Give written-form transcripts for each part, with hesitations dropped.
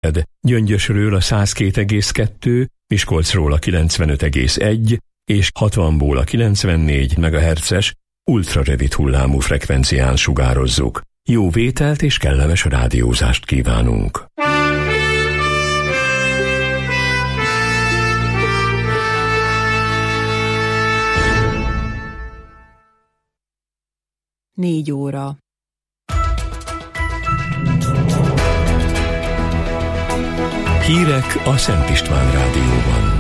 Gyöngyösről a 102,2, Miskolcról a 95,1 és 60-ból a 94 MHz-es ultrarövid hullámú frekvencián sugározzuk. Jó vételt és kellemes rádiózást kívánunk! Négy óra. Hírek a Szent István Rádióban.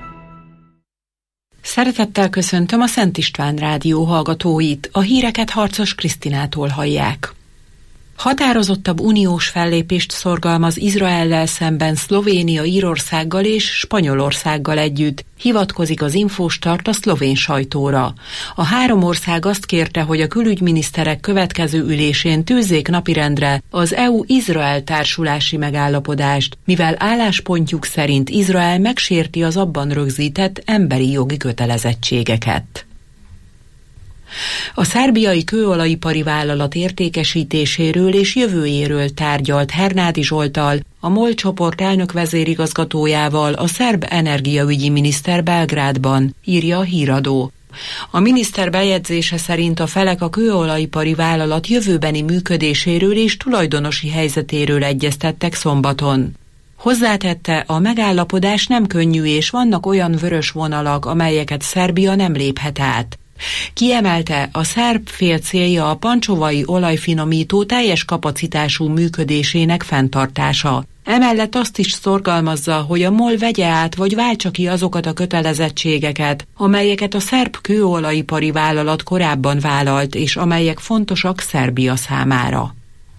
Szeretettel köszöntöm a Szent István Rádió hallgatóit, a híreket Harcos Krisztinától hallják. Határozottabb uniós fellépést szorgalmaz Izraellel szemben Szlovénia Írországgal és Spanyolországgal együtt, hivatkozik az Infostart a szlovén sajtóra. A három ország azt kérte, hogy a külügyminiszterek következő ülésén tűzzék napirendre az EU-Izrael társulási megállapodást, mivel álláspontjuk szerint Izrael megsérti az abban rögzített emberi jogi kötelezettségeket. A szerbiai kőolajipari vállalat értékesítéséről és jövőjéről tárgyalt Hernádi Zsolttal, a MOL csoport elnök vezérigazgatójával a szerb energiaügyi miniszter Belgrádban, írja a híradó. A miniszter bejegyzése szerint a felek a kőolajipari vállalat jövőbeni működéséről és tulajdonosi helyzetéről egyeztettek szombaton. Hozzátette, a megállapodás nem könnyű és vannak olyan vörös vonalak, amelyeket Szerbia nem léphet át. Kiemelte, a szerb fél célja a pancsovai olajfinomító teljes kapacitású működésének fenntartása. Emellett azt is szorgalmazza, hogy a MOL vegye át vagy váltsa ki azokat a kötelezettségeket, amelyeket a szerb kőolajipari vállalat korábban vállalt, és amelyek fontosak Szerbia számára.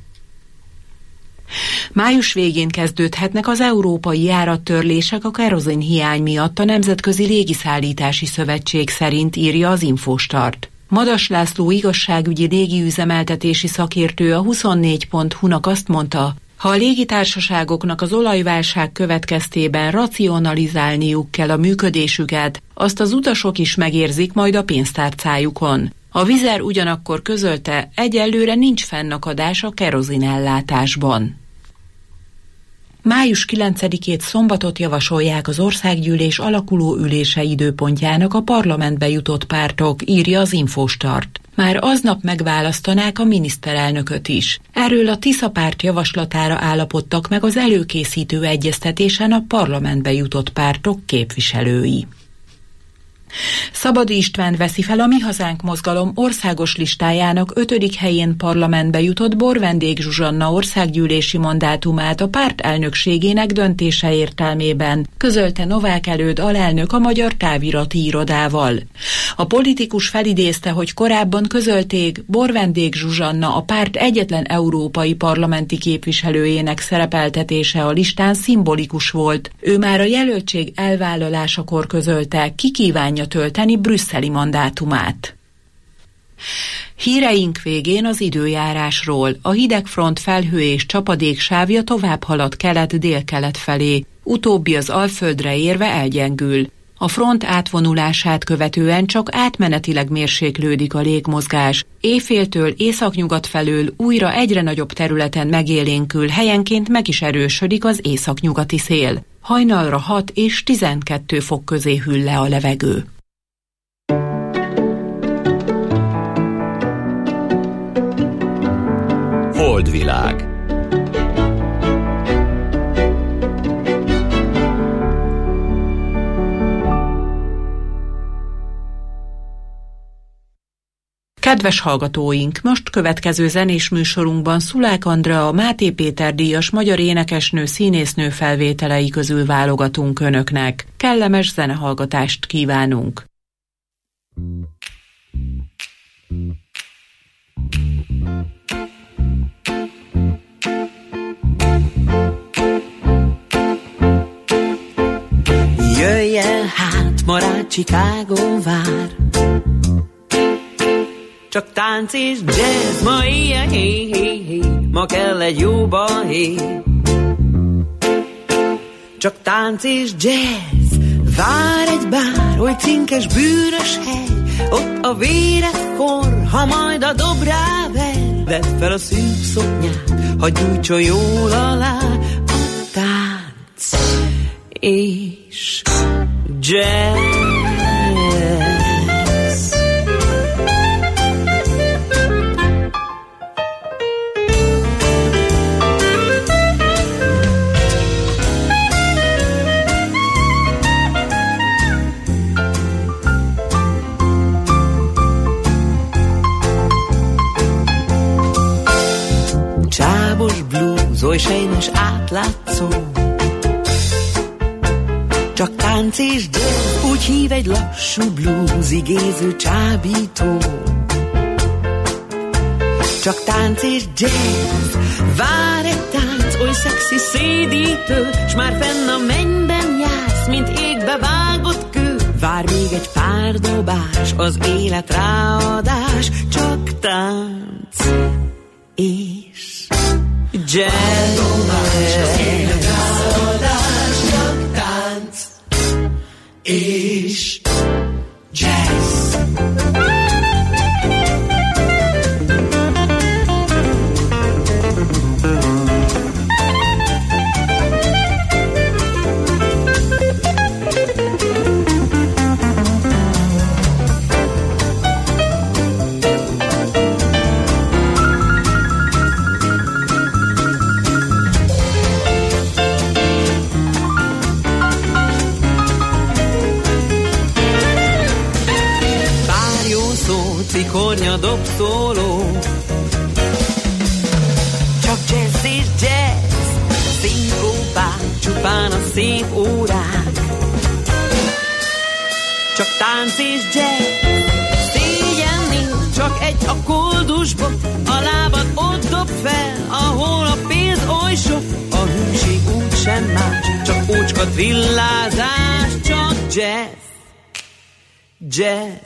Május végén kezdődhetnek az európai járattörlések a kerozin hiány miatt a Nemzetközi Légiszállítási Szövetség szerint, írja az Infostart. Madas László igazságügyi légiüzemeltetési szakértő a 24.hu-nak azt mondta, ha a légitársaságoknak az olajválság következtében racionalizálniuk kell a működésüket, azt az utasok is megérzik majd a pénztárcájukon. A Vizer ugyanakkor közölte, egyelőre nincs fennakadás a kerozinellátásban. Május 9-ét szombatot javasolják az országgyűlés alakuló ülése időpontjának a parlamentbe jutott pártok, írja az Infostart. Már aznap megválasztanák a miniszterelnököt is. Erről a Tisza párt javaslatára állapodtak meg az előkészítő egyeztetésen a parlamentbe jutott pártok képviselői. Szabadi István veszi fel a Mi Hazánk mozgalom országos listájának 5. helyén parlamentbe jutott Borvendég Zsuzsanna országgyűlési mandátumát a párt elnökségének döntése értelmében, közölte Novák Előd alelnök a Magyar Távirati Irodával. A politikus felidézte, hogy korábban közölték, Borvendég Zsuzsanna a párt egyetlen európai parlamenti képviselőjének szerepeltetése a listán szimbolikus volt. Ő már a jelöltség elvállalásakor közölte, ki kívánja tölteni brüsszeli mandátumát. Híreink végén az időjárásról. A hidegfront felhő és csapadék sávja tovább halad kelet-délkelet felé, utóbbi az Alföldre érve elgyengül. A front átvonulását követően csak átmenetileg mérséklődik a légmozgás. Éjféltől északnyugat felől újra egyre nagyobb területen megélénkül, helyenként meg is erősödik az északnyugati szél. Hajnalra 6 és 12 fok közé hűl le a levegő. Holdvilág. Kedves hallgatóink, most következő zenés műsorunkban Szulák Andrea, Máté Péter díjas magyar énekesnő, színésznő felvételei közül válogatunk önöknek. Kellemes zenehallgatást kívánunk! Jöjjel hát, ma rád Chicago vár, csak tánc és jazz, ma éjjel, ma kell egy jó bahé. Csak tánc és jazz, vár egy bár, oly cinkes bűrös hely, ott a véred forr, ha majd a dob ráver. Vedd fel a szűk szoknyát, hadd nyújtson jól alá a tár. és jazz. Csábos blues, oly sejmes átlátszó, csak tánc és jazz, úgy hív egy lassú blues, igéző csábító. Csak tánc és jazz, vár egy tánc, oly szexi, szédítő, s már fenn a mennyben jársz, mint égbe vágott kő. Vár még egy pár dobás, az élet ráadás, csak tánc és jazz. Az élet ráadás, csak tánc és jazz. Cikornya dobszóló, csak jazz és jazz, szinkópák, csupán a szép órák. Csak tánc és jazz, szégyen nincs, csak egy a koldusba, a lábad ott dob fel, ahol a pénz oly sok. A hűség úgy sem más, csak ócska trillázás, csak jazz, jazz.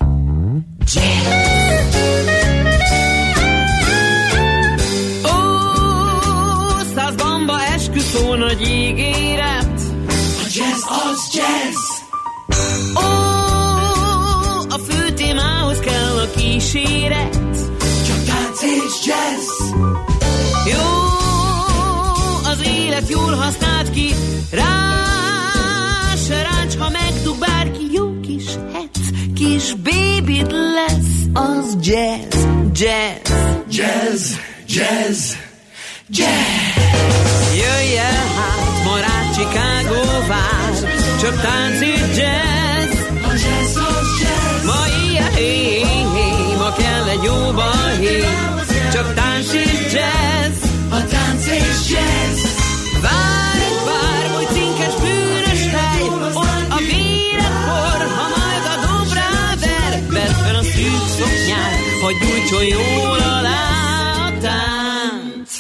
Ó, 100 bamba esküszó nagy ígéret, a jazz az jazz. Ó, a fő témához kell a kíséret, csak tánc és jazz. Jó, az élet jól használt ki, rá se ráncs, ha megdug bárki. Jó kis hec, kis bébid lesz, az jazz, jazz, jazz, jazz, jazz. Jöjj el hát, ma rád Chicago vár, csak tánc és jazz, a jazz az jazz. Ma ilyen, ma kell egy jó balhé, csak tánc és jazz, a tánc és jazz. Várj, hogy cinkes bűnös hely, ott a véredkor, ha majd a dob ráver, vedd fel a szűk szoknyát, hogy gyújtson jól alá a tánc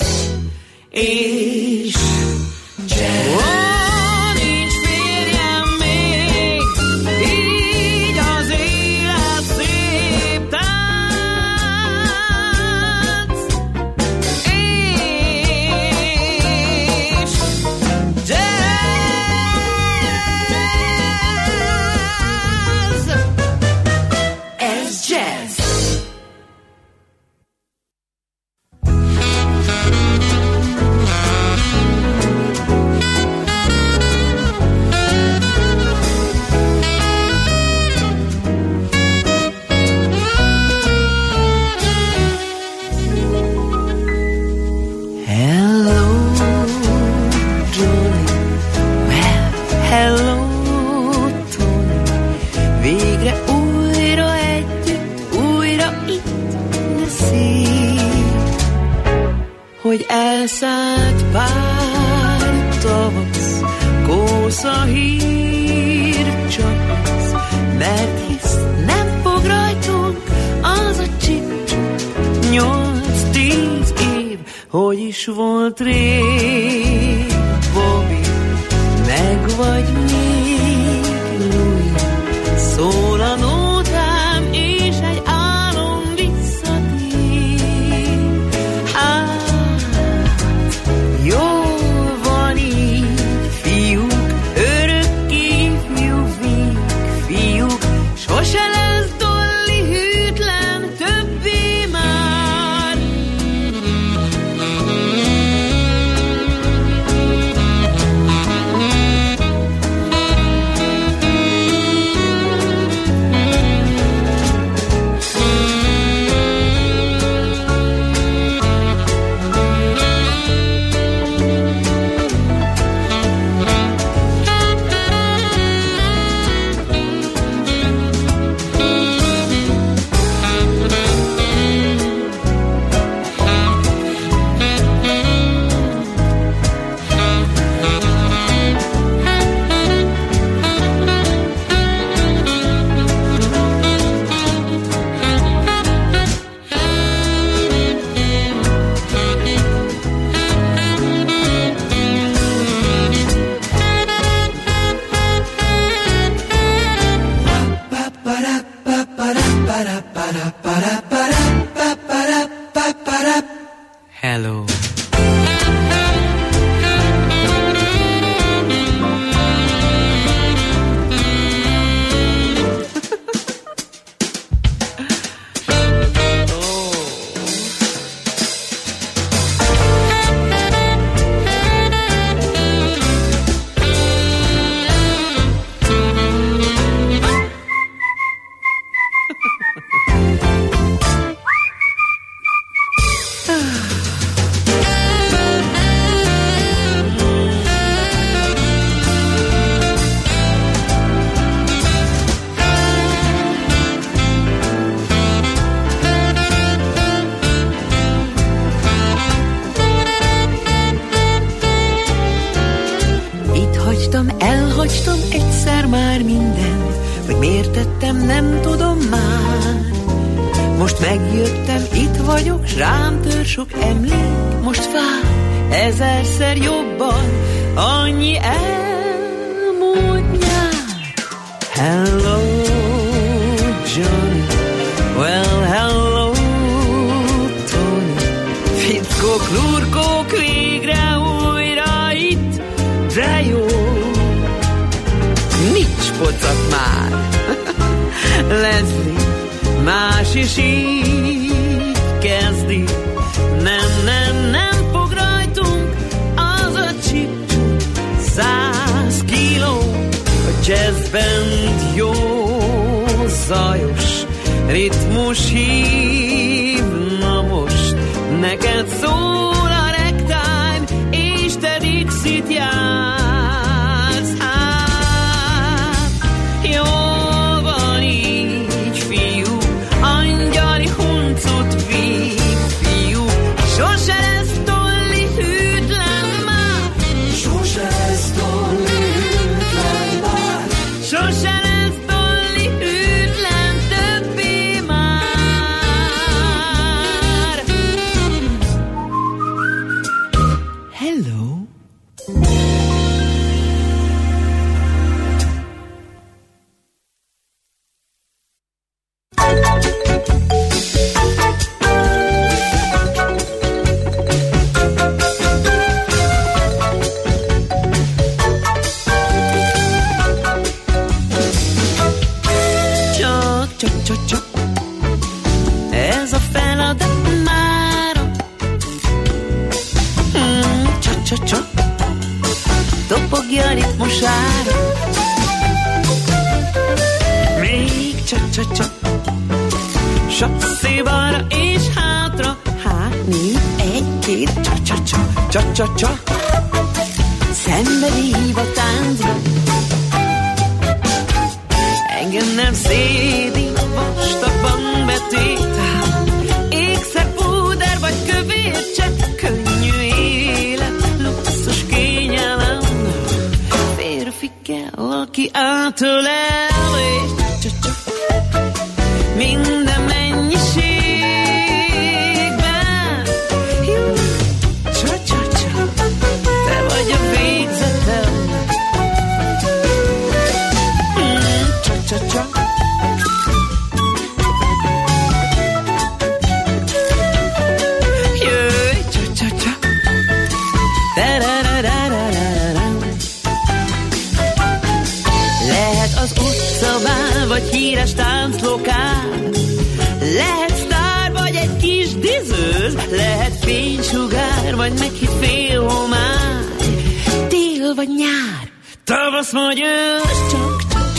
és jazz. Oh, nincs férjem még, így az élet szép tánc és jazz. Ez jazz. Hello, Johnny. Well, hello, Tony. Végre újra együtt, újra itt, de szép, hogy elszállt pár tavasz, kósza hír csak az, mert hisz nem fog rajtunk az a csip-csip. 8-10 év, hogy is volt rég, Bobby, meg vagy még, Louis, szól a nótám, és egy álom visszatér. Hát, jól van így, fiúk, örökké fiúk, sose lesz Dolly hűtlen többé már. Elhagytam egyszer már mindent, hogy miért tettem, nem tudom már. Most megjöttem, itt vagyok, s rám tör sok emlék. Most fáj, ezerszer jobban, annyi elmúlt nyár. Hello, Johnny, well, hello, Tony. Fickók, lurkók, végre újra itt, de jó. Nincs pocak már, Leslie, más is így kezdi. Nem fog rajtunk az a csip-csup. 100 kiló a jazzband, jó zajos ritmus hív. Na most neked szól a ragtime, és te Dixit játsz. Hát, jól van így, fiú, angyali huncut vív, fiú. Sose lesz Dolly hűtlen már, sose lesz Dolly hűtlen már, sose lesz Dolly hűtlen többé már. Hello. Csak, ez a feladat mára. Csak, dobogja a ritmusára. Még csak, sasszé balra és hátra. Hát, négy, egy, két, csak. Szenvedélyv a táncba. Engem nem szédít, vastagban betétál. Ékszer, púder vagy kövércse, könnyű élet, luxus kényelem. Férfi kell, aki átölel, és csak minden mennyiségben. Jó, csak, te vagy a végzetem. Csak. Jöjj, csak. Lehet az utcabál, vagy híres tánclokál. Lehet sztár, vagy egy kis dizőz. Lehet fénysugár, vagy meghitt félhomály. Tél vagy nyár, tavasz vagy ősz, csak.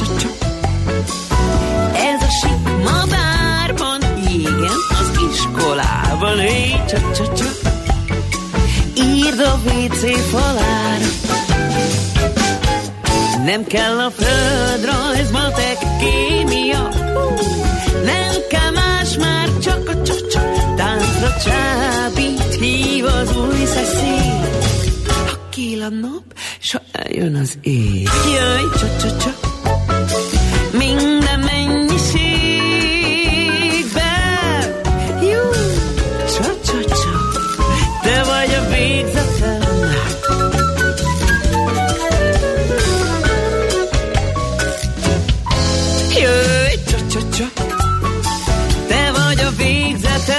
Ez a sik ma bárban, igen, az iskolában. Hé, csak, írd a WC falára. Nem kell a földrajz, matek, kémia. Nem kell más már, csak a táncra csábít, hív az új szeszély. Ha kill a nap, s ha eljön az éj. Jöjj, csak, minden mennyiségben. Jó, csak, te vagy a végzetem. Jöjj, csak, te vagy a végzetem.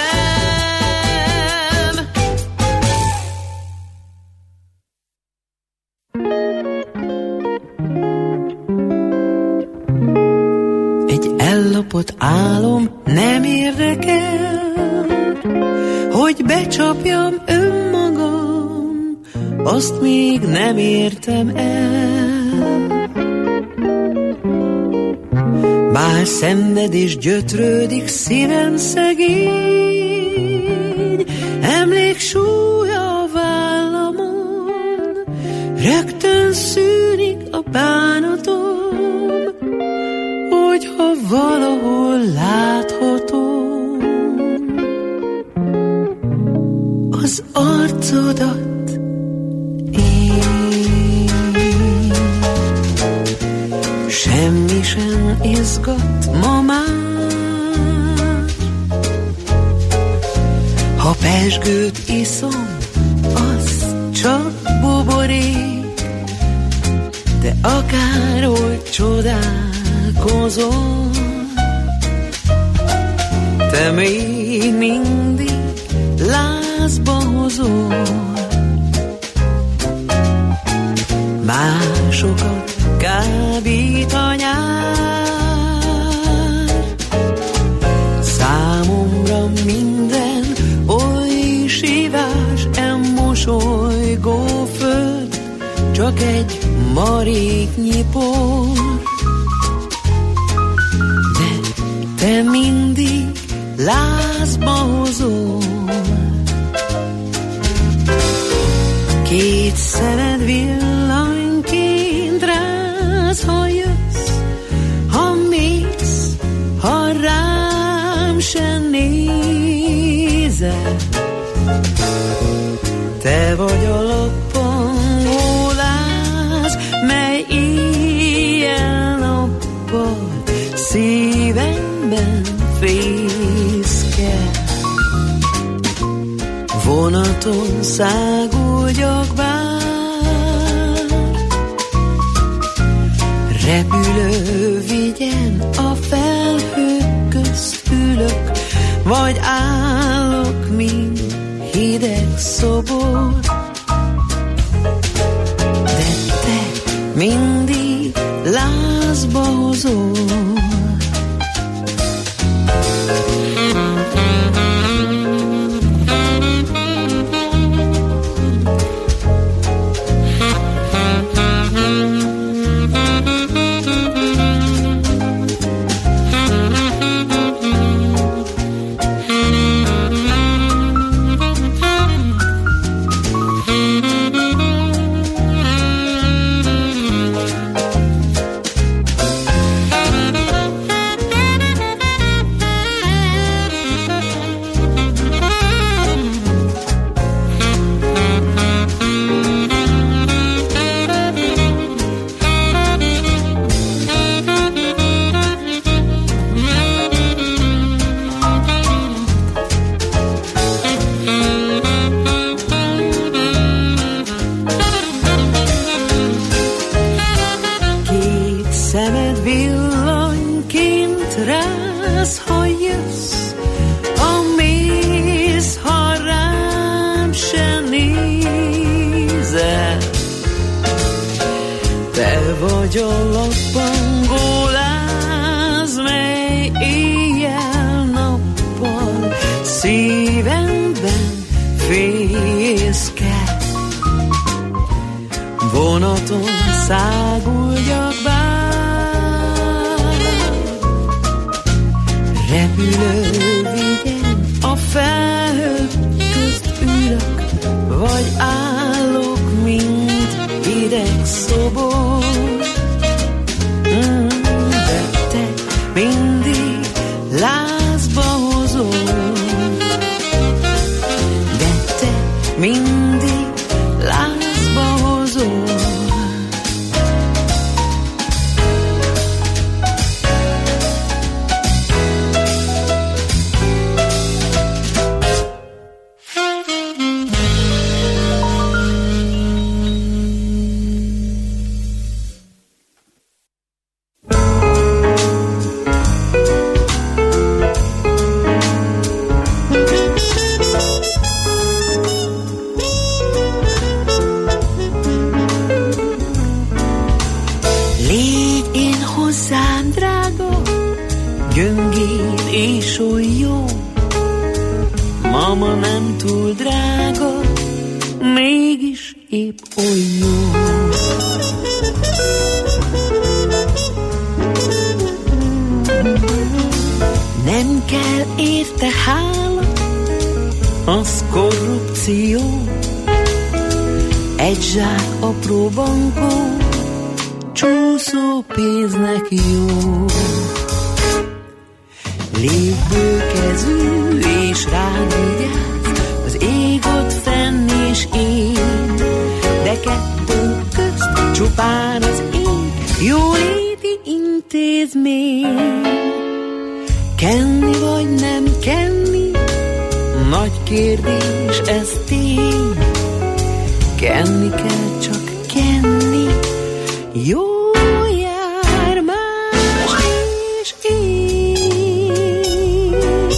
Ellopott álom nem érdekel, hogy becsapjam önmagam, azt még nem értem el. Bár szenved és gyötrődik szívem szegény, emlék súlya a vállamon, rögtön szűnik a bánatom, hogyha valahol láthatom az arcodat én. pezsgőt iszom, az csak buborék, de akárhogy csodálkozol, te még mindig lázba hozol. Másokat kábít a nyár, számomra minden oly sívás, mosolygó föld, csak egy maréknyi por. De te mindig lázba hozol. Két szemed villanyként ráz, ha jössz, ha mész, ha rám se nézel. Te vagy a lappangó láz, mely éjjel-nappal szívemben fészkel. Vonaton száguldjak bár, repülő vigyen, a felhők közt ülök, vagy állok, mint hideg szobor. De te mindig lázba hozol. Nagy kérdés, ez tény, kenni kell, csak kenni. Jó jár más és én.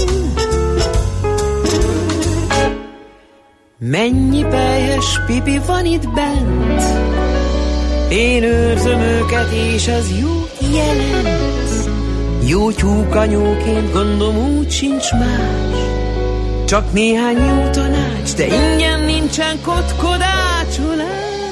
Mennyi teljes pipi van itt bent, én őrzöm őket, és ez jó jelent. Jó tyúkanyóként gondom úgy sincs más, csak néhány jó tanács, de ingyen nincsen kotkodácsolás.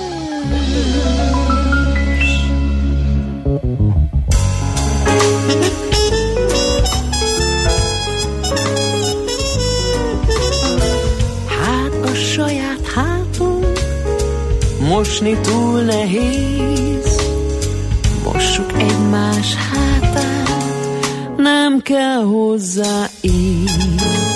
Hát a saját hátunk mosni túl nehéz, mossuk egymás hátát, nem kell hozzá így.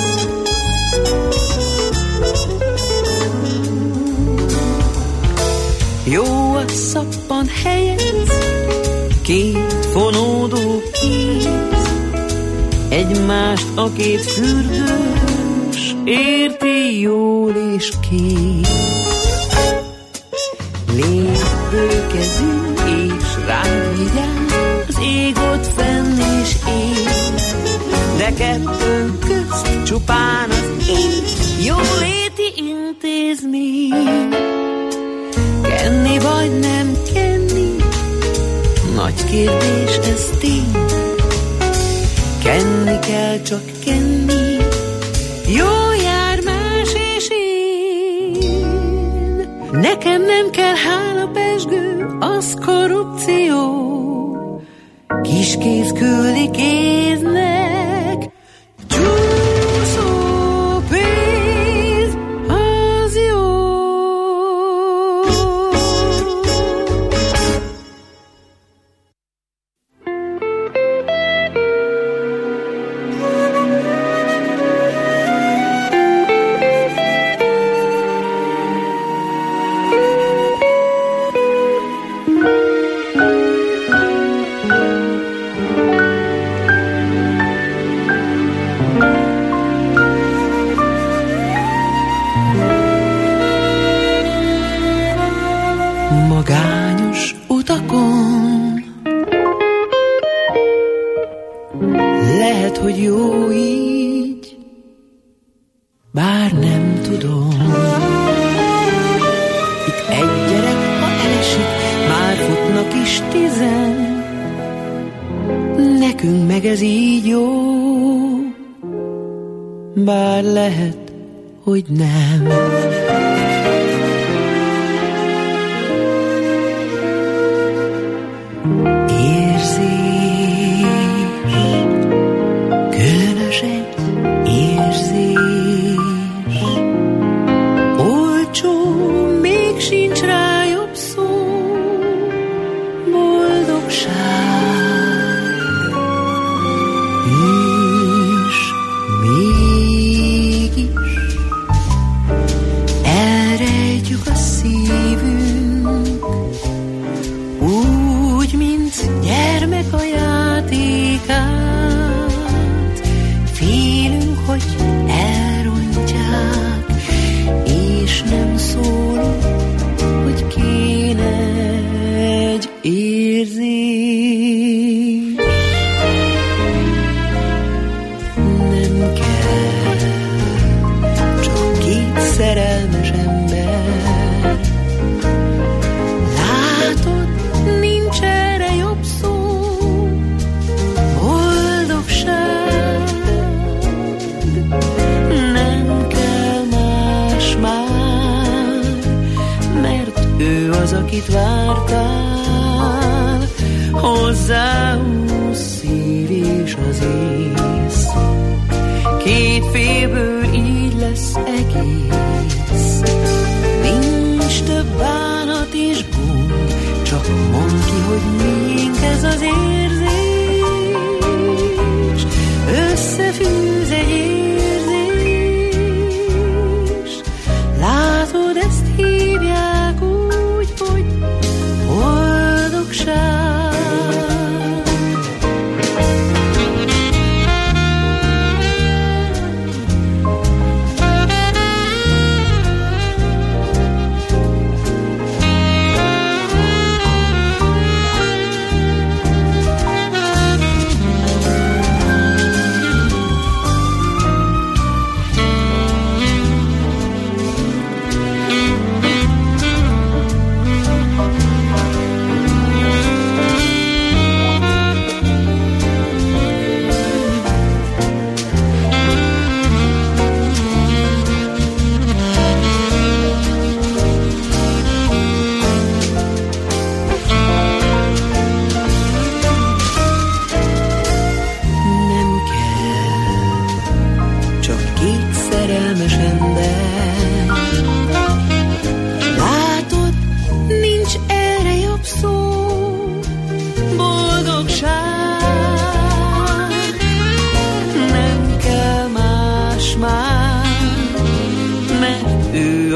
Jó a szappan helyez, két fonódó kéz, egymást a két fürdős érti jól és két. Légy bőkezű és ránk vigyáz, az ég ott fenn és én, de kettőnk közt csupán az én jóléti intézmény. Kenni vagy nem kenni, nagy kérdés, ez tény. Kenni kell, csak kenni, jó jár más és én. Nekem nem kell hálapezsgő, az korrupció. Kis kéz küldi kéznek, csúszó pénz, az jó. Magányos utakon lehet, hogy jó így, bár nem tudom. Itt egy gyerek, ha elesik, már futnak is 10. Nekünk meg ez így jó, bár lehet, hogy nem. Akit vártál, hozzáhúz szív és az ész. Két félből így lesz egész. Nincs több bánat és gond, csak mondd ki, hogy miénk ez az érzés. Összefűz egy érzés. Látod, ezt hívják úgy, hogy boldogság.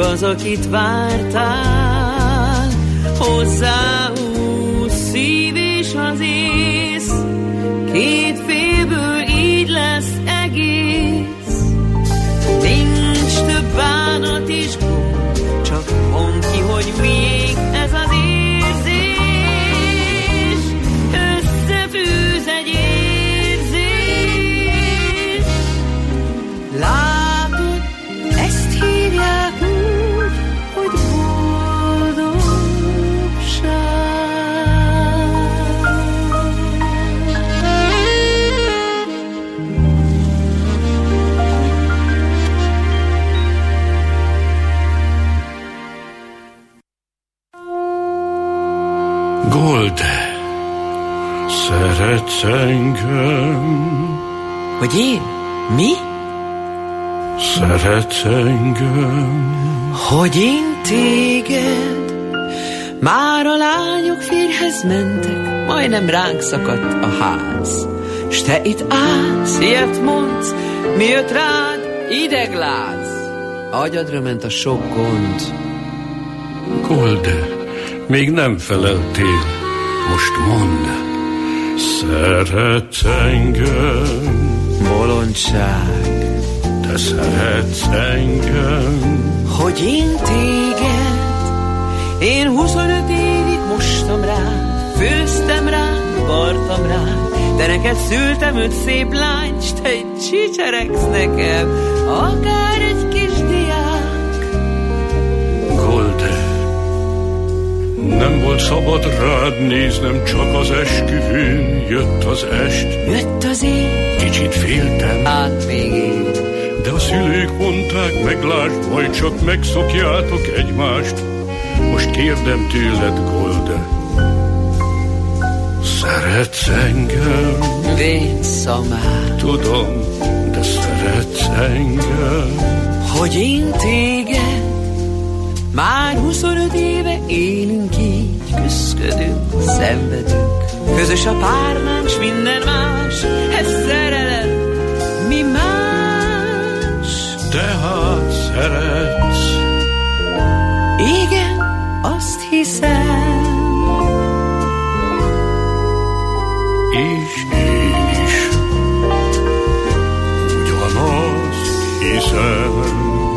az, akit vártál, hozzáúsz szív és az ész, két félből így lesz egész. Nincs több bánat és gond, csak mondd ki, hogy miénk ez az érzés. Összefűz egy érzés. Látod, ezt hívják úgy, hogy boldogság. Golde, szeretsz engem? Hogy én? Mi? Szeretsz engem? Hogy én téged? Már a lányok férjhez mentek, majdnem ránk szakadt a ház. S te itt állsz, ilyet mondsz, mi jött rád? Idegláz. Agyadra ment a sok gond. Golde, még nem feleltél, most mondd. Szeretsz engem? Bolondság. Te szeretsz engem? Hogy én téged? Én 25 évig mostam rád, főztem rád, vartam rád, de neked szültem 5 szép lányt, s te egy csicseregsz nekem, akár egy kis diák. Golde, nem volt szabad rád néznem, csak az esküvőn jött az est. Jött az én, Kicsit féltem, hát még én. de a szülők mondták, meglásd, majd csak megszokjátok egymást. Most kérdem tőled, Golde, szeretsz engem? Vénszamár. Tudom, de szeretsz engem? Hogy én téged? Már 25 éve élünk így, küszködünk, szenvedünk. Közös a párnánk, s minden más, ez szerelem, mi más? Tehát szeretsz? Igen, azt hiszem. És én is ugyanazt hiszem.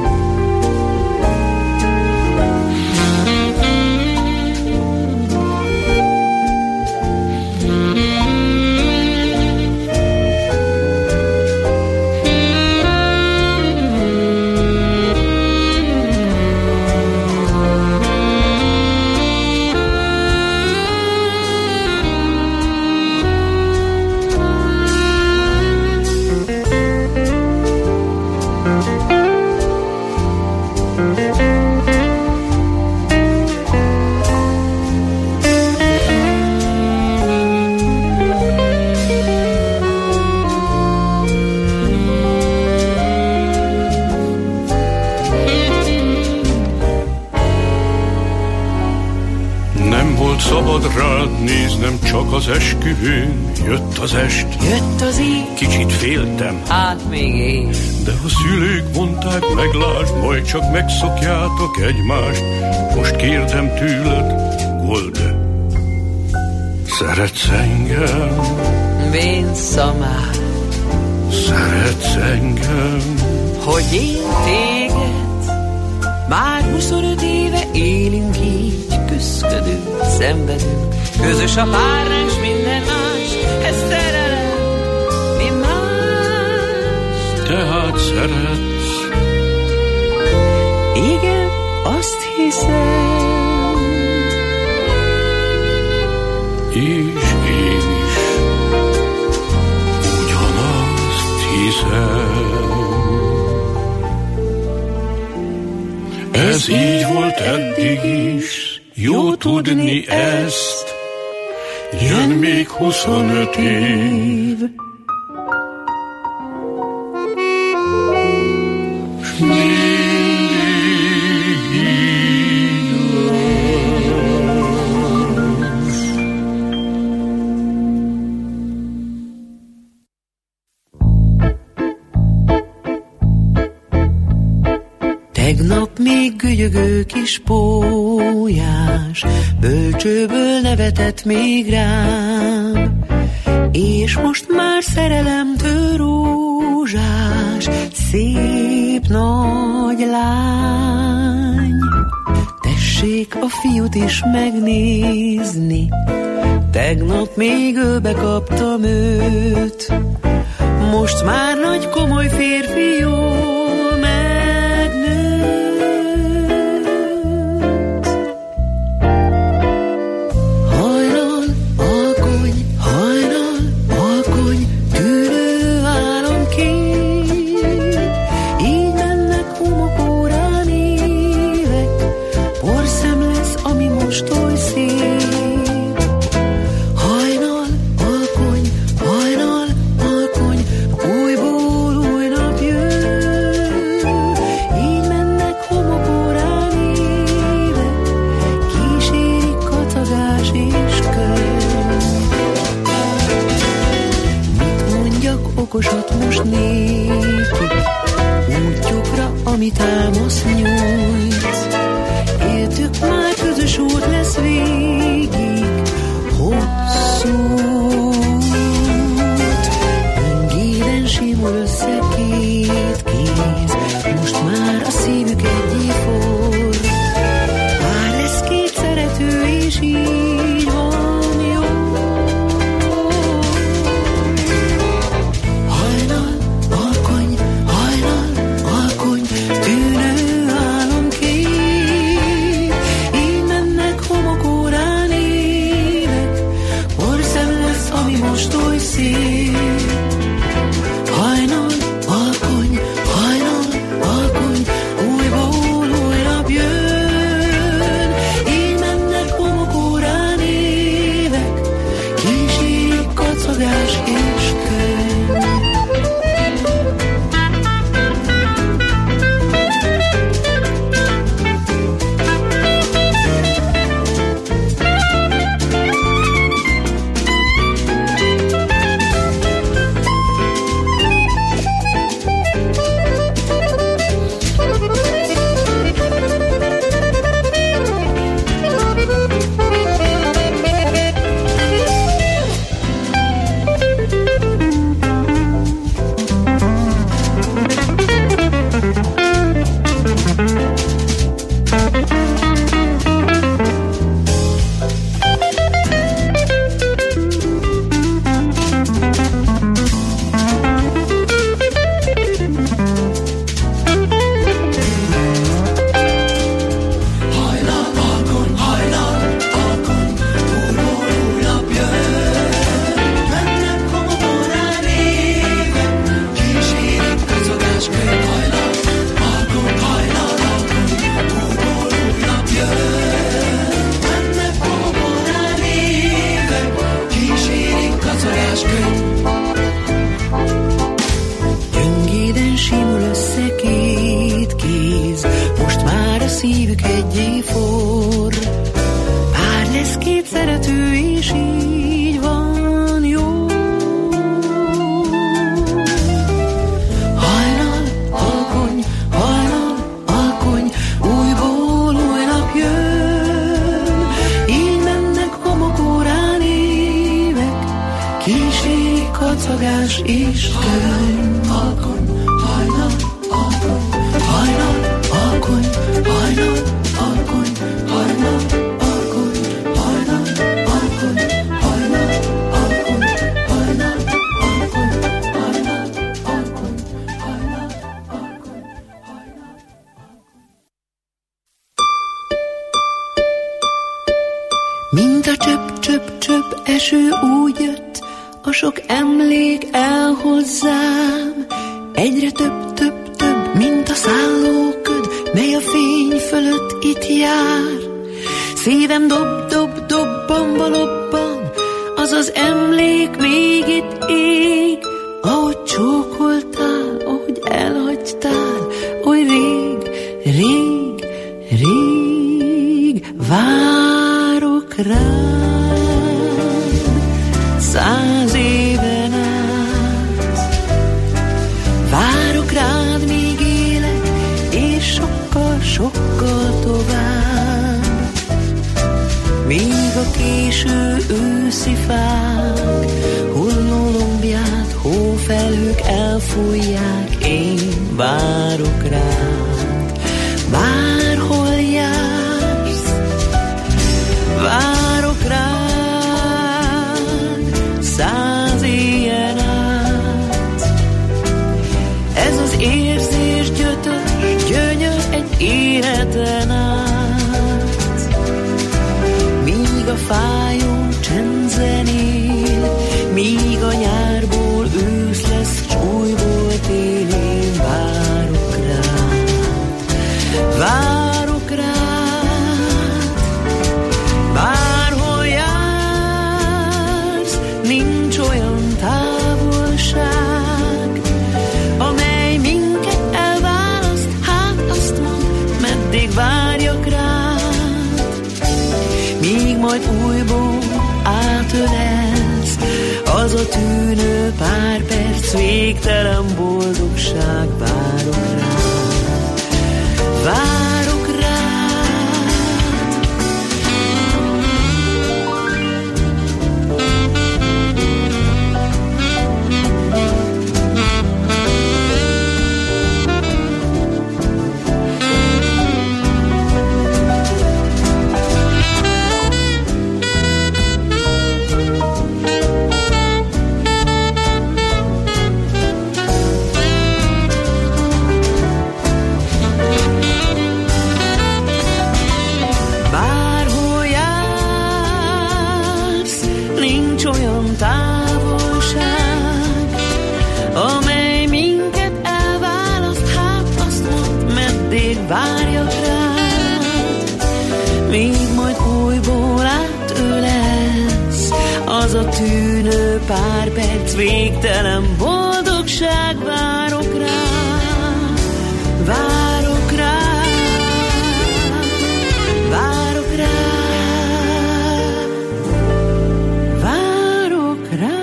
Szabad rád néznem, csak az esküvőn jött az est. Jött az én, Kicsit féltem, hát még én. de a szülők mondták, meglásd, majd csak megszokjátok egymást. Most kérdem tőled, Golde, szeretsz engem? Vénszamár. Szeretsz engem? Hogy én téged? Már 25 éve élünk így, küszködünk, szenvedünk. Közös a párnánk, s minden más, ez szerelem, mi más? Tehát szeretsz? Igen, azt hiszem. És én is ugyanazt hiszem. Ez így volt eddig is, jó tudni ezt. Jön még 25 év, s mindig így lesz. Tegnap még még gügyögő kis pólyás, bölcsőből nevetett még rám, és most már szerelemtől rózsás, szép nagy lány. Tessék a fiút is megnézni, tegnap még ölbe kaptam őt, most már nagy komoly férfi, jól megnőtt. Hajnal, alkony, tűrő álomkép, így mennek homokórán évek, porszem lesz, ami most oly szép. Okosat most néki, útjukra, ami támasz nyújt. Éltük már, közös út lesz végig, hosszú út. Gyöngéden simul össze két kéz, most már a szívük egyé forr. Már lesz két szerető, és így van jó. Hajnal, alkony, újból új nap jön, így mennek homokórán évek, kísérik kacagás és könyv. Gyöngéden simul össze két kéz, most már a szívük egyé forr. Pár lesz két szerető, és így van jó. Hajnal, alkony, újból új nap jön, így mennek homokórán évek, kísérik kacagás és könyv. Mint a csöpp eső úgy jött, a sok emlék el hozzám. Egyre több, mint a szállóköd, mely a fény fölött itt jár. Szívem dobban lobban, az az emlék még itt ég. Ahogy csókoltál, ahogy elhagytál, oly rég, várok rád 100 éven át. Várok rád, még élek, és sokkal míg a késő őszi fák hulló lombját hófelhők elfújják, én várok rád. Bárhol jársz, várok rád, 100 éjjel át. Ez az érzés gyötör, gyönyör egy életen át. Míg a fájó csend zenél, míg a nyárból ősz lesz, s újból tél, én várok rád. Várok rád, bárhol jársz, nincs olyan távolság, amely minket elválaszt, hát azt mondd, meddig várjak rád. Míg majd újból átölelsz, az a tűnő pár perc, végtelen boldogság, várok rád. Várok rád. Várjak rád, míg majd újból átölelsz, az a tűnő pár perc, végtelen boldogság, várok rád, várok rád, várok rád, várok rád.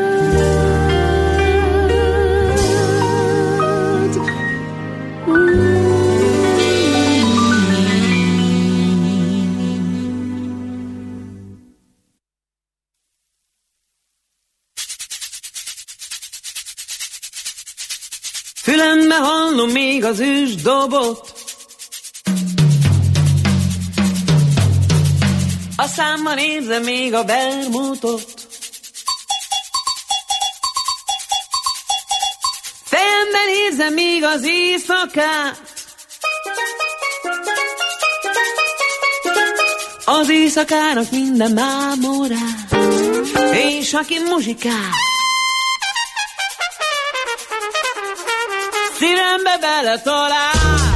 Fülembe hallom még az ősdobot, a számban érzem még a vermutot. Fejemben érzem még az éjszakát, az éjszakának minden mámorát, és aki muzsikál, szívembe beletalál.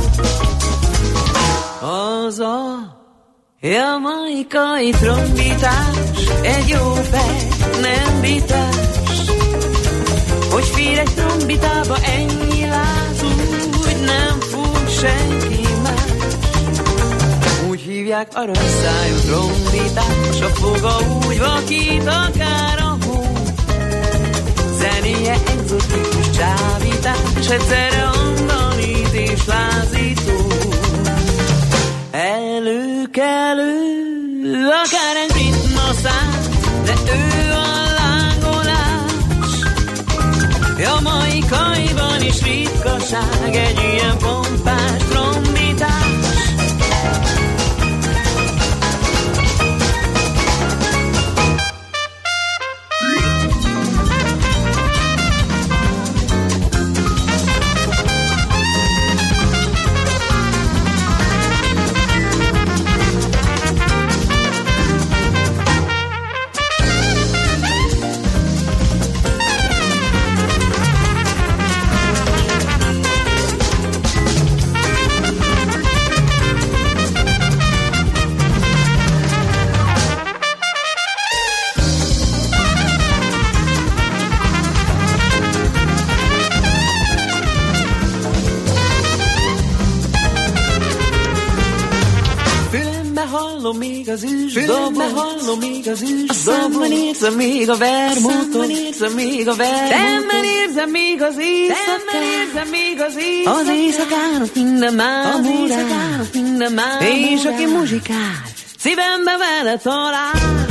Az a jamaikai trombitás, egy jó fej, nem vitás, hogy fél egy trombitába ennyi láz, úgy nem fog senki más. Úgy hívják aranyszájú trombitás, a foga úgy vakít akár a hó. Zenéje egzotikus csábítás, egyszerre andalít és lázító. Előkelő, akár egy ritmaszám, de ő a lángolás. Jamaikaiban is ritkaság, egy ilyen pompás trombitás. hallom még az ősdobot, hallom még az ősdobot, a szemben érzem még a vermutot, szemben érzem még a vermutot, szemben érzem még az éjszakát, érzem még az éjszakát, az éjszakának minden mámorát, és aki muzsikál, szívembe vele talál.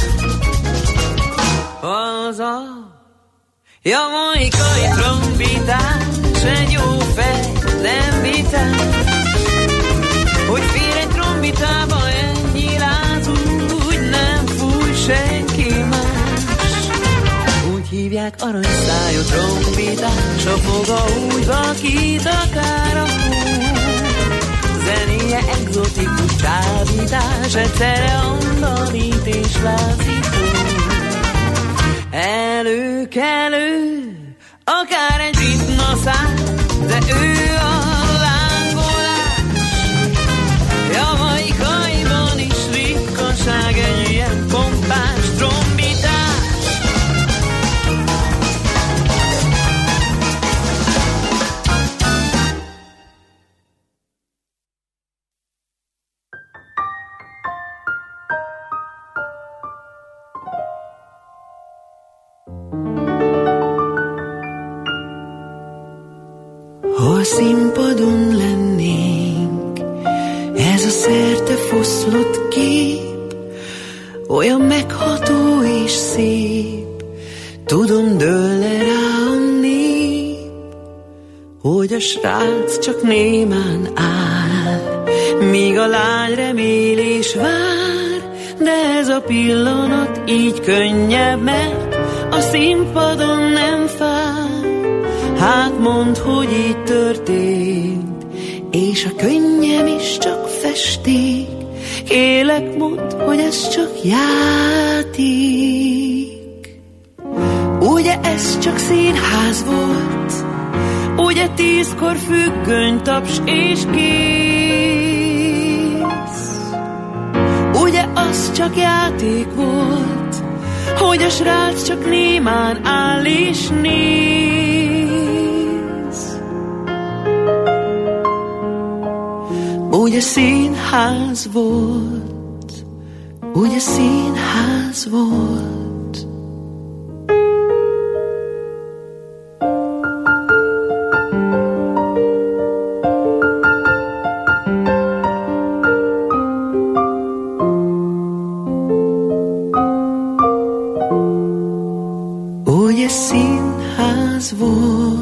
Az a jamaikai trombitás, egy jó fej, nem vitás, hogy fél egy trombitába ennyi láz, úgy nem fúj senki más. Úgy hívják aranyszájú trombitás, a foga úgy vakít akár a hú. Zenéje egzotikus csábítás, egyszerre andalít és lázító. Előkelő, akár egy ritmaszál, de ő a lángolás. Jamaikaiban is ritkaság egy ilyen pompás trombitás. Ha a színpadon lennénk, ez a szerte foszlott kép, olyan megható és szép, tudom dőlne rá a nép, hogy a srác csak némán áll, míg a lány remél és vár, de ez a pillanat így könnyebb, mert a színpadon nem fáj. Hát mondd, hogy így történt, és a könnyem is csak festék. Kélek, mondd, hogy ez csak játék. Ugye ez csak színház volt, ugye 10-kor függöny, taps és kész. Ugye az csak játék volt, hogy a srác csak némán áll és néz. Ugye színház volt, ugye színház volt. Ugye színház volt.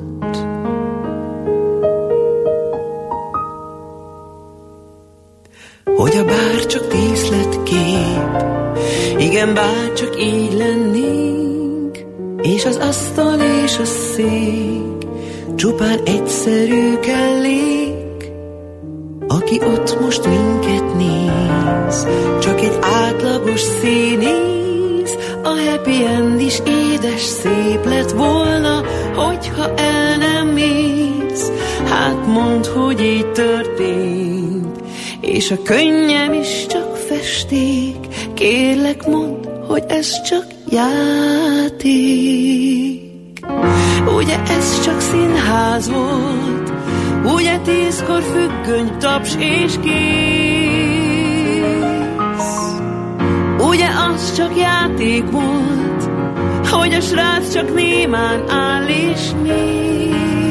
Hogy a bár csak díszletkép, igen, bár csak így lennénk, és az asztal és a szék csupán egyszerű kellék, aki ott most minket néz, csak egy átlagos színész. A happy end is édes szép lett volna, hogyha el nem mész. Hát mondd, hogy így történt, és a könnyem is csak festék. Kérlek, mondd, hogy ez csak játék. Ugye ez csak színház volt, ugye 10-kor függöny, taps és kész. Ugye az csak játék volt, hogy a srác csak némán áll és néz.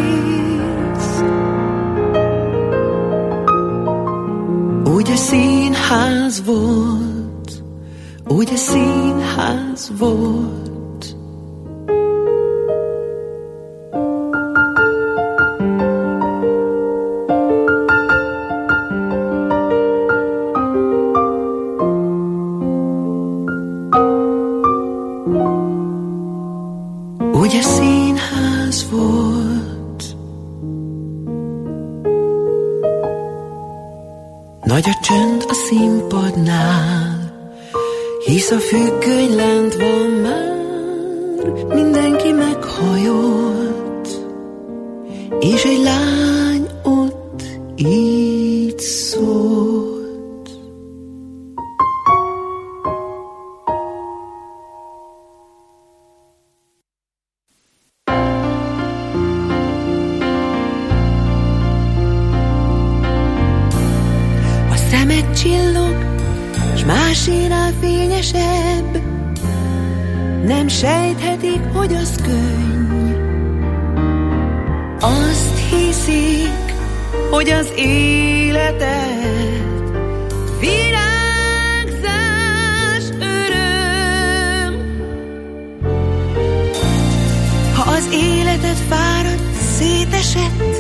Ugye színház volt, ugye színház volt. Ugye színház volt. Nagy a csönd a színpadnál, hisz a függöny lent van már. Mindenki meghajolt, és egy lány ott így szólt. Szemed csillog, s másénál fényesebb. Nem sejthetik, hogy az könny. Azt hiszik, hogy az életed virágzás. esett,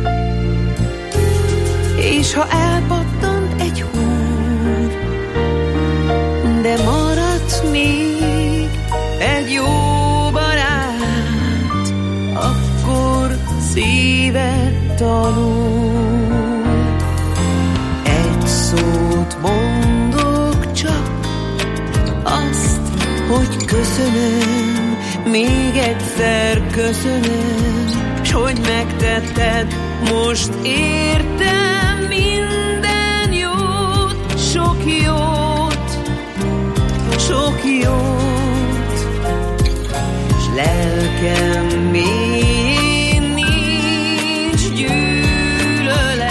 és ha elpattant egy húr, de maradt még egy jó barát, akkor szíved tanul. Egy szót mondok csak, azt, hogy köszönöm, még egyszer köszönöm, s hogy megtetted, most értem minden jót, sok jót, sok jót, s lelkem mélyén nincs gyűlölet,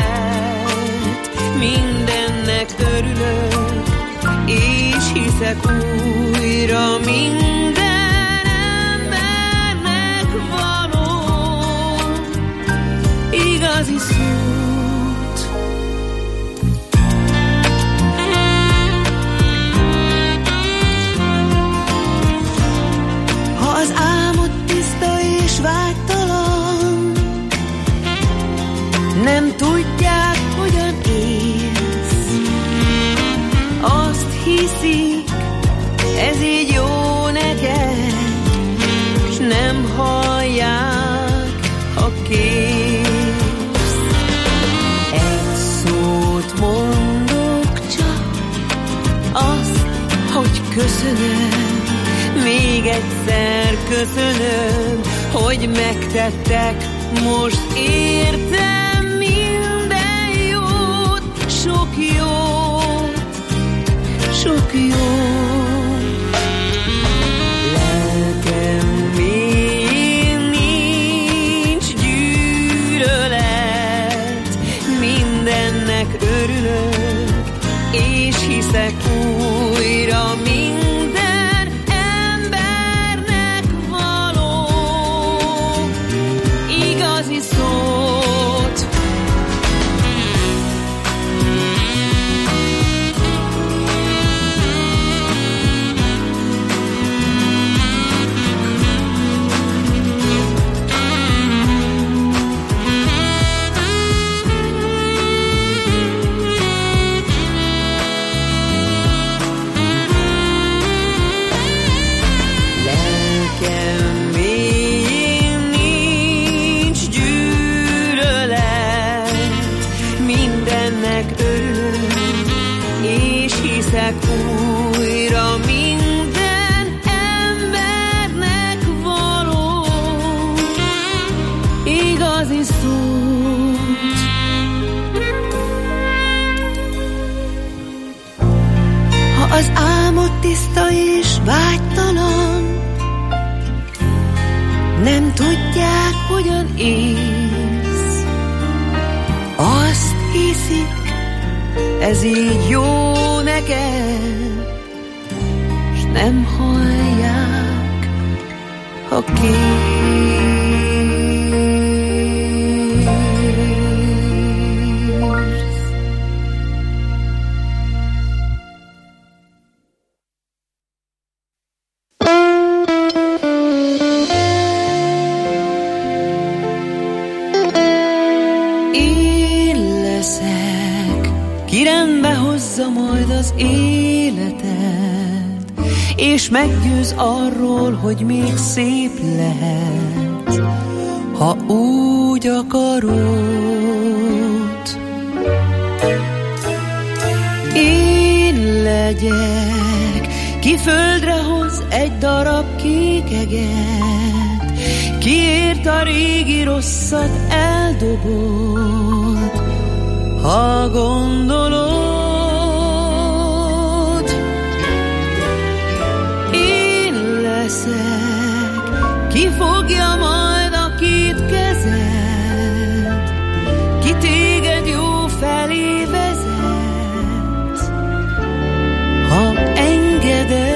mindennek örülök, és hiszek újra minden embernek való igazi szót. Ha az álmod tiszta és vágytalan, nem tudják, hogyan élsz, azt hiszik, ez így jó neked, s nem hallják, ha kérsz. Egy szót mondok csak, azt, hogy köszönöm, még egyszer köszönöm, hogy megtettek, most értem minden jót, sok jót, sok jót. Lelkem mélyén nincs gyűlölet, mindennek örülök, és hiszek újra minden embernek való igazi szót. Újra minden embernek való igazi szót. Ha az álmod tiszta és vágytalan, nem tudják, hogyan élsz, azt hiszik, ez így jó neked, s nem hallják, ha kérsz. Én leszek, ki rendbe hozza majd az életed, és meggyőz arról, hogy még szép lehet, ha úgy akarod. Én legyek, ki földre hoz egy darab kékeget, kiért a régi rosszat eldobod, ha gondolod. Én leszek, ki fogja majd a két kezed, ki téged jó felé vezet, ha engeded.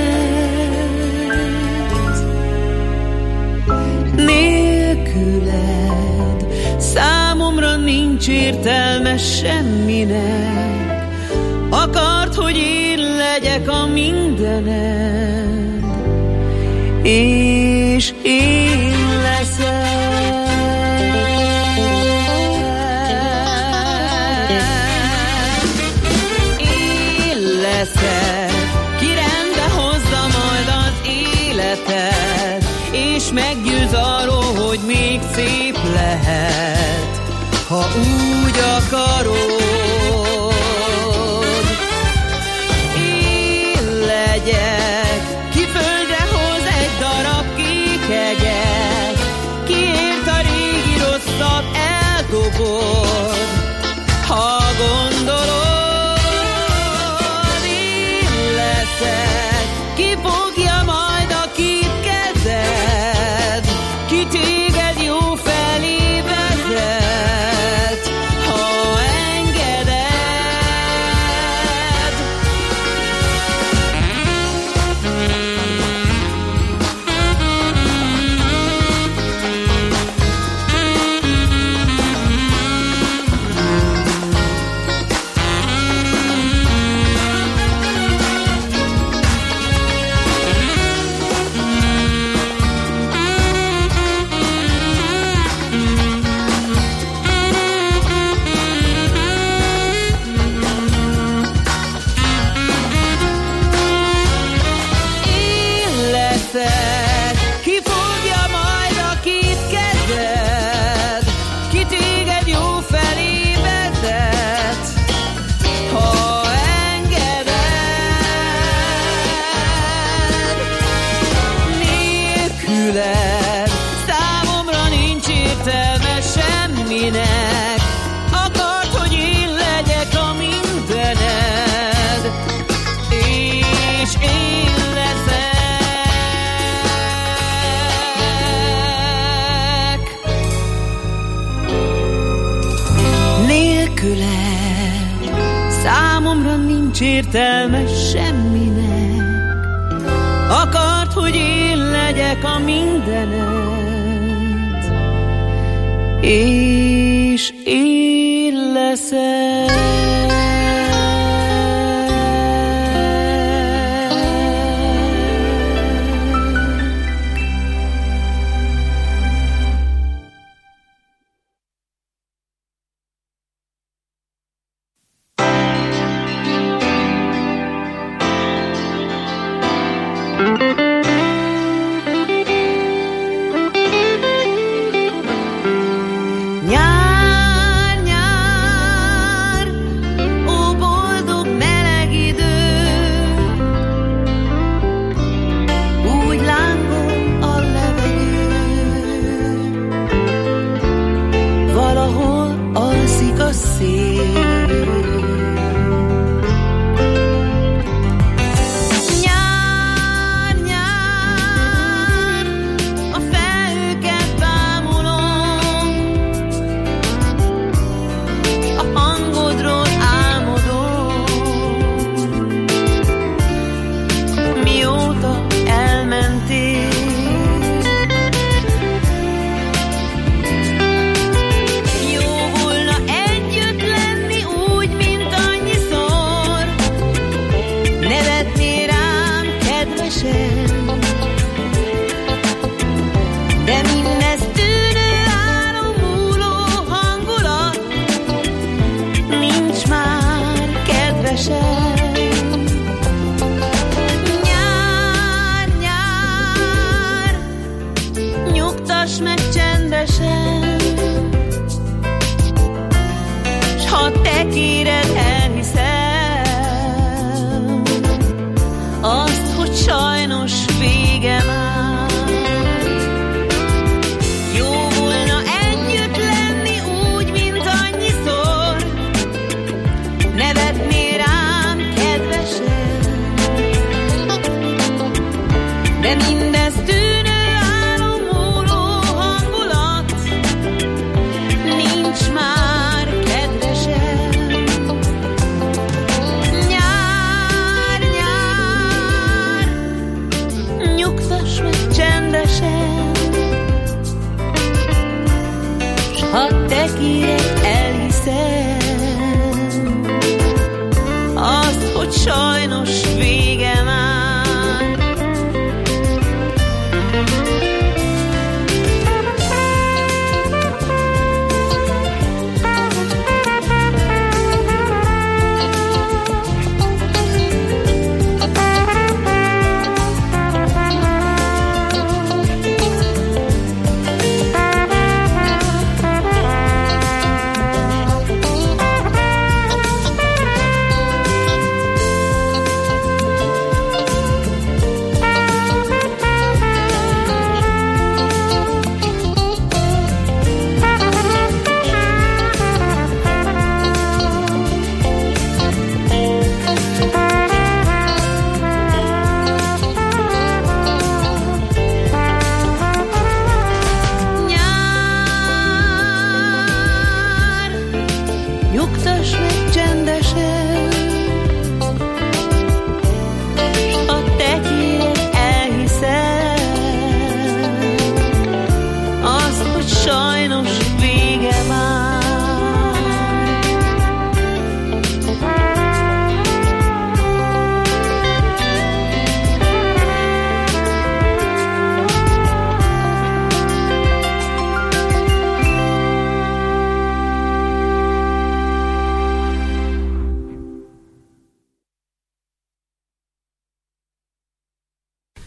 Nélküled számomra nincs értelme semminek, akart, hogy én legyek a mindened, és én leszek. és meggyőz arról, hogy még szép lehet, ha úgy akarod. Én legyek, ki földre hoz egy darab kék eget, kiért a régi rosszat eldobod, ha gondolod. Én leszek, ki fogja majd a két kezed, ki téged jó felé vezet, ha engeded. Én leszek, ki fogja majd a két kezed, ki téged jó felé vezet, ha engeded. Nélküled számomra nincs értelme semminek, akart, hogy én legyek a mindened, és én leszek. Nélküled számomra nincs értelme semminek, akart, hogy én legyek a mindened, és én leszek. Nyár, nyár, ó boldog meleg idő, úgy lángol a levegő, valahol alszik a szél. Nyár, nyár, a felhőket bámulom, a hangodról álmodom, mióta elmentél. Jó volna együtt lenni úgy, mint annyiszor, nevetnél rám kedvesen, de mindez tűnő áron múló hangulat, nincs már kedvesen. Nyár, nyár, nyugtass meg csendesen, s ha te kéred, elhiszem azt, hogy sajnos vége már. Jó volna együtt lenni úgy, mint annyiszor, nevetnél rám kedvesen, de mindez tűnő álom múló hangulat, nincs már kedvesen. Nyár, nyár, nyugtass meg csendesen, s ha te kéred, elhiszem azt, hogy sajnos vége már.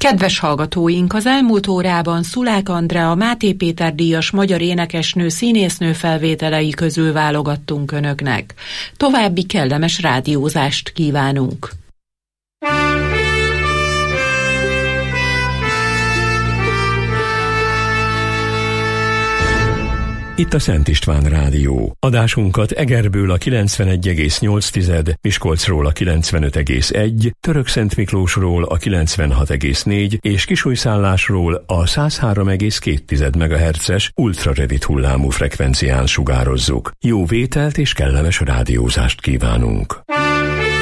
Kedves hallgatóink, az elmúlt órában Szulák Andrea, Máté Péter díjas magyar énekesnő, színésznő felvételei közül válogattunk önöknek. További kellemes rádiózást kívánunk! Itt a Szent István Rádió. Adásunkat Egerből a 91,8, Miskolcról a 95,1, Törökszentmiklósról a 96,4 és Kisújszállásról a 103,2 MHz-es ultrarövid hullámú frekvencián sugározzuk. Jó vételt és kellemes rádiózást kívánunk!